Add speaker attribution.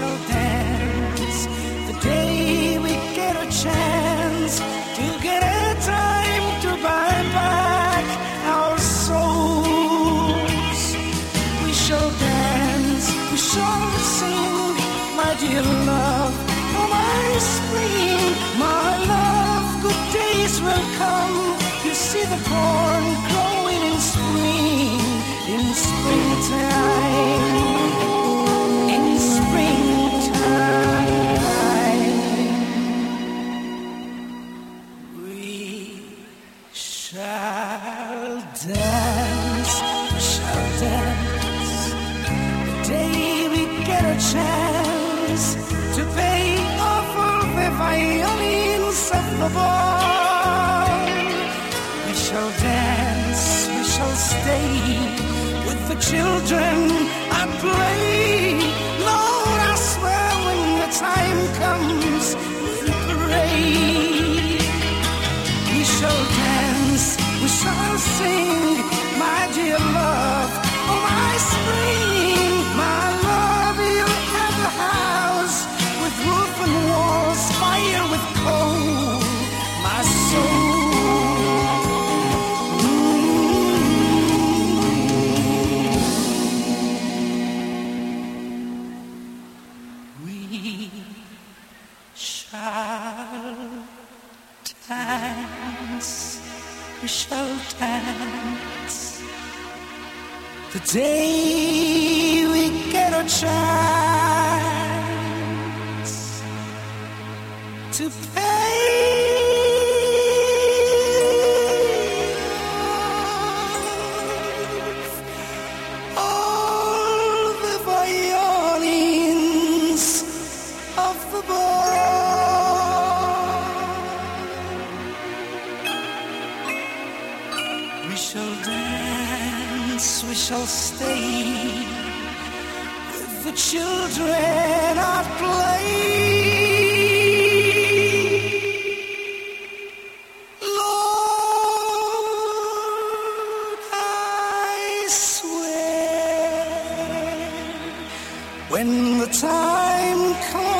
Speaker 1: shall dance the day we get a chance to get a time to buy back our souls. We shall dance, we shall sing, my dear love, oh my spring, my love, good days will come. You see the corn growing in spring, in springtime, in springtime. We shall dance, the day we get a chance to pay off all the violins of the ball. We shall dance, we shall stay with the children at play. Lord, I swear when the time comes, we'll parade. We shall dance, we shall sing, my dear love, oh my spring, my love. You'll have a house with roof and walls, fire with coal, my soul. We shall dance, we shall dance the day we get a chance to pay all the violins of the ball. We shall dance, we shall stay with the children at play. Lord, I swear, when the time comes